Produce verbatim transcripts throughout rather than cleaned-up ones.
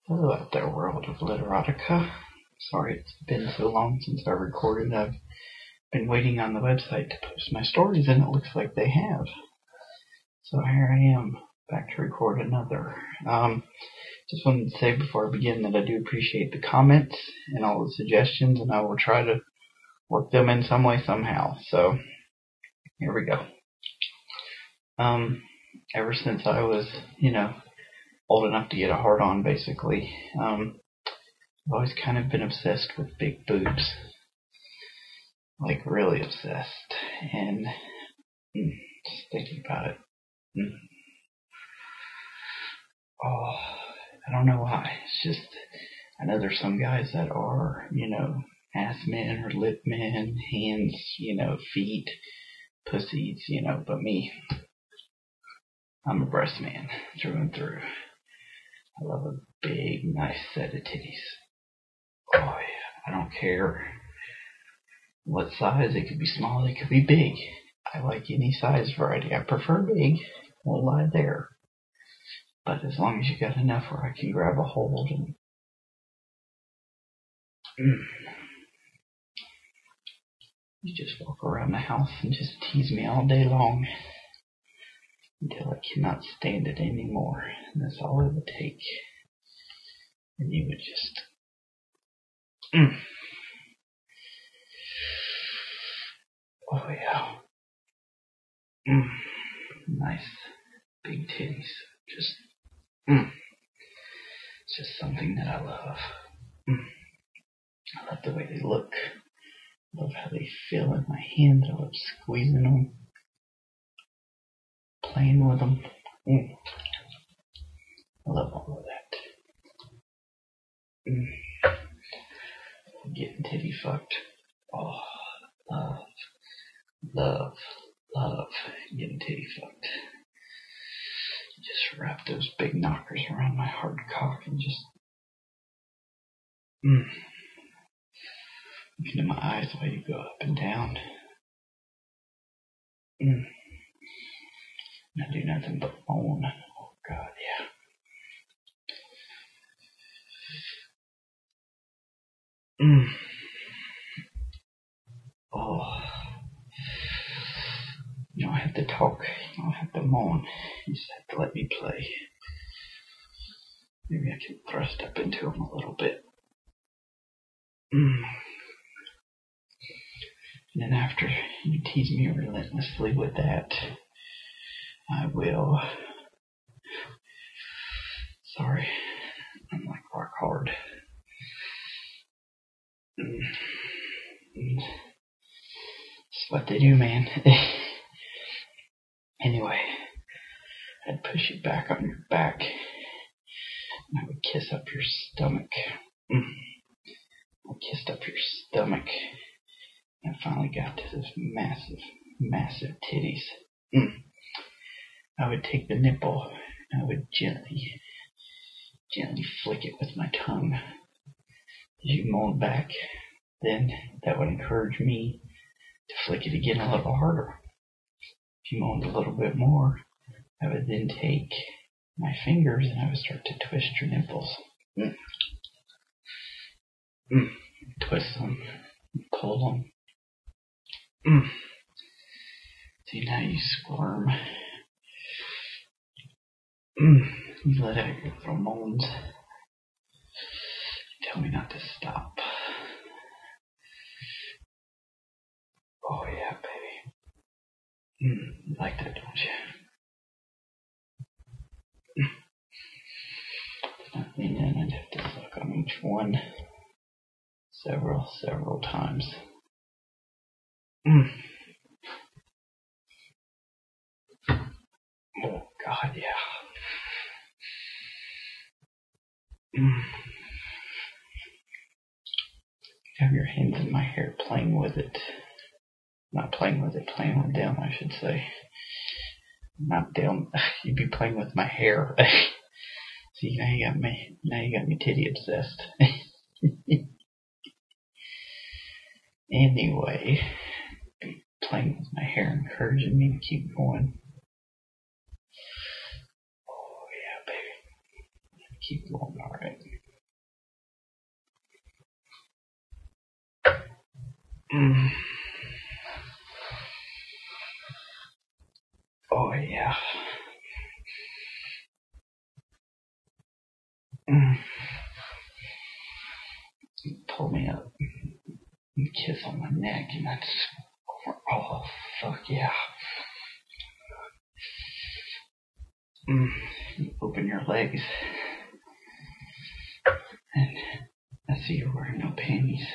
Hello out there, world of Literotica. Sorry it's been so long since I recorded. I've been waiting on the website to post my stories, and it looks like they have. So here I am, back to record another. Um, just wanted to say before I begin that I do appreciate the comments and all the suggestions, and I will try to work them in some way, somehow. So here we go. Um, ever since I was, you know, old enough to get a hard on, basically, um, I've always kind of been obsessed with big boobs. Like, really obsessed. And mm, just thinking about it. Mm, oh, I don't know why. It's just, I know there's some guys that are, you know, ass men or lip men, hands, you know, feet, pussies, you know, but me, I'm a breast man through and through. I love a big, nice set of titties. Oh, yeah. I don't care what size. It could be small, it could be big. I like any size variety. I prefer big. Won't lie there. But as long as you got enough where I can grab a hold and mm, you just walk around the house and just tease me all day long until I cannot stand it anymore. And that's all it would take. And you would just mm. Oh yeah. Mm. Nice big titties. Just mm. It's just something that I love. Mm. I love the way they look. I love how they feel in my hands. I love squeezing them, playing with them. Mm. I love all of that. Mm. Getting titty fucked. Oh, love, love, love getting titty fucked. Just wrap those big knockers around my hard cock and just mm. Look into my eyes while you go up and down. Mm. And I do nothing but moan. Oh God, yeah. Mm. Oh. You don't have to talk. You don't have to moan. You just have to let me play. Maybe I can thrust up into him a little bit. Mm. And then after you tease me relentlessly with that, I will. Sorry, I'm like rock hard. Mm. Mm. It's what they do, man. Anyway, I'd push you back on your back, and I would kiss up your stomach. Mm. I kissed up your stomach, and I finally got to this massive, massive titties. Mm. I would take the nipple, and I would gently, gently flick it with my tongue. As you moan back, then that would encourage me to flick it again a little harder. If you moaned a little bit more, I would then take my fingers and I would start to twist your nipples. Mm. Mm. Twist them, pull them. Mm. See, now you squirm. Mm. You let out your little moans. Tell me not to stop. Oh yeah, baby. Mm. You like that, don't you? Mm. And then I'd have to suck on each one several, several times. Mm. Oh God, yeah. Mm. Have your hands in my hair playing with it. Not playing with it, playing with them, I should say. Not them. You'd be playing with my hair. See, now you got me. Now you got me titty obsessed. Anyway, be playing with my hair, encouraging me to keep going. Oh yeah, baby. Keep going, alright. Mm. Oh yeah. Mm. Pull me up. You kiss on my neck and that's, oh fuck yeah. Mm. You open your legs and I see you're wearing no panties.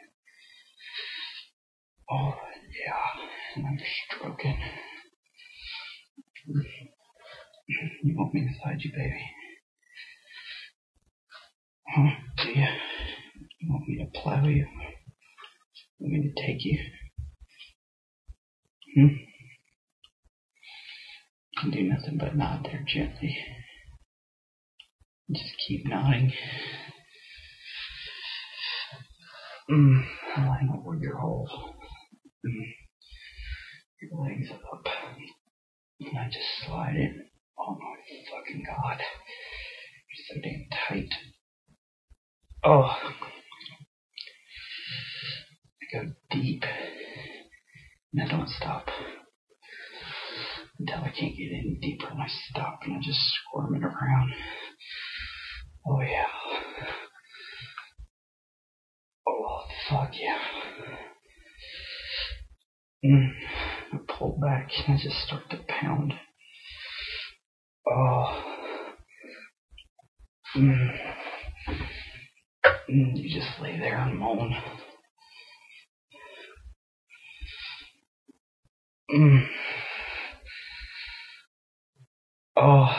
Oh yeah, and I'm stroking. You want me inside you, baby? Huh? Do you? You want me to plow you? You want me to take you? Hmm? You can do nothing but nod there gently. Just keep nodding. Mm. I'll hang over your hole. Mm. Your legs up. And I just slide in. Oh my fucking god. You're so damn tight. Oh. I go deep. And I don't stop. Until I can't get any deeper and I stop and I just squirm it around. Oh yeah. Oh fuck yeah. Mm. I pull back and I just start to pound. Oh. Mm. Mm. You just lay there and moan. Mm. Oh.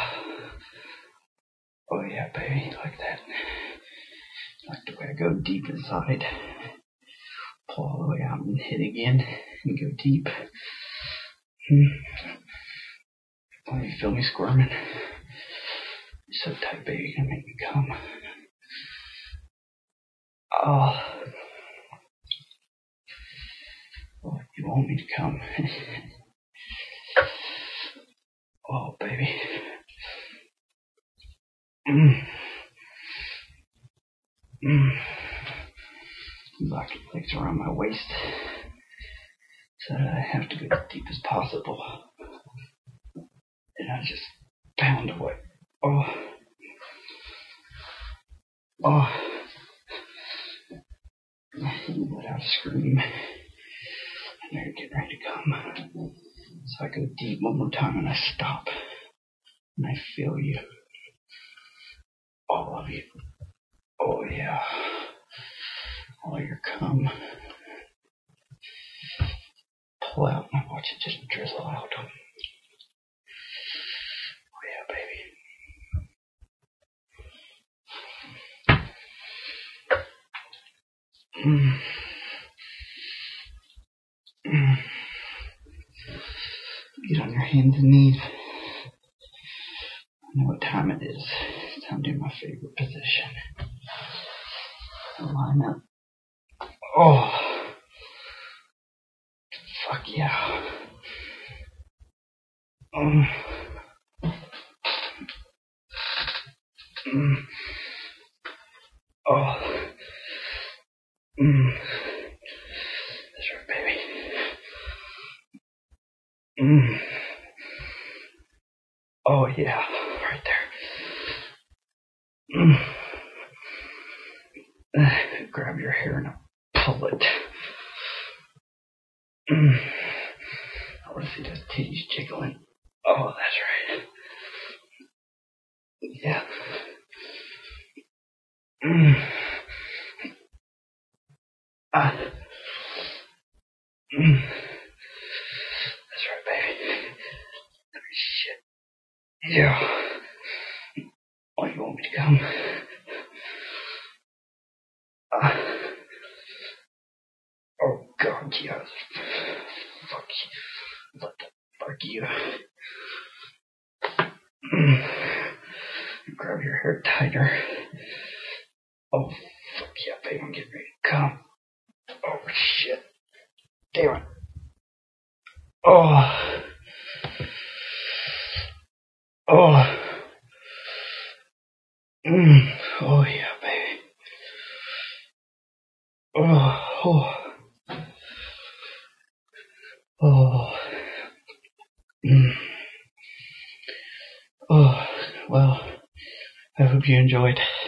Oh yeah, baby, like that. Like the way I go deep inside. Pull all the way out and hit again and go deep. Mm. Oh, you feel me squirming? You're so tight, baby, you're gonna make me come. Oh. Oh, you want me to come? Oh, baby. Mm. Mm. Lock your legs around my waist so that I have to go as deep as possible. And I just pound away. Oh. Oh. You let out a scream. I know you're getting ready to come. So I go deep one more time and I stop. And I feel you. All of you. Oh yeah. All your cum. Pull out and I watch it just drizzle out. Oh yeah, baby. Mm. Mm. Get on your hands and knees. I know what time it is. It's time to do my favorite position. Line up. Oh. Fuck yeah. Mm. Mm. Oh. Mm. That's right, baby. Mm. Oh yeah, right there. Mm. Uh, grab your hair and pull it. Mm. I want to see those titties jiggling. Oh, that's right. Yeah. Mm. Ah. Mm. That's right, baby. Shit. Yeah. Oh, you want me to come? Uh, oh, God, yes. Fuck you. What the fuck you? Mm. Grab your hair tighter. Oh, fuck yeah, baby. I'm getting ready to come. Oh, shit. Damn it. Oh. Oh. Mm. Oh, yeah, baby. Oh. Oh. Oh. Mm. Oh, well, I hope you enjoyed.